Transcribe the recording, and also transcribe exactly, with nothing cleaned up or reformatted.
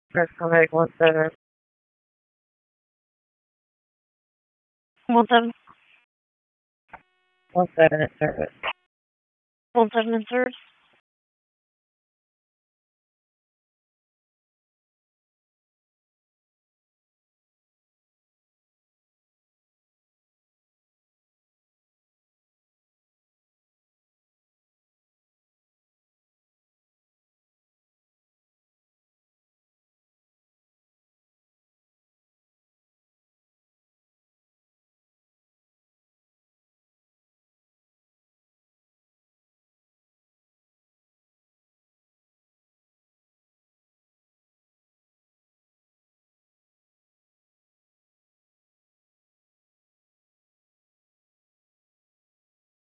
Press contact one seven. One seven. One seven at service. One seven in service.